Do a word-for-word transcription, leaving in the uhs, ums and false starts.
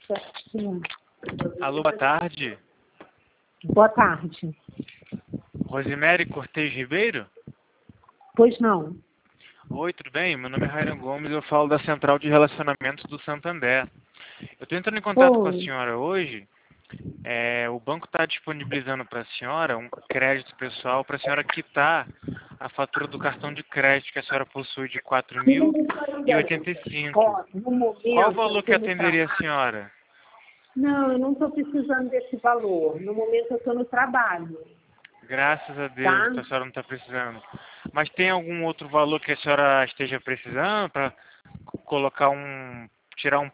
Certinho. Alô, boa tarde. Boa tarde. Rosemary Cortez Ribeiro? Pois não. Oi, tudo bem? Meu nome é Rairan Gomes, eu falo da Central de Relacionamentos do Santander. Eu estou entrando em contato com a Oi. senhora hoje. É, o banco está disponibilizando para a senhora um crédito pessoal para a senhora quitar a fatura do cartão de crédito que a senhora possui de quatro mil e oitenta e cinco. Ó, no momento, Qual o valor eu que tô no atenderia a trabalho. senhora? Não, eu não estou precisando desse valor. No momento, eu estou no trabalho, Graças a Deus, tá? então a senhora não está precisando. Mas tem algum outro valor que a senhora esteja precisando para colocar um, tirar um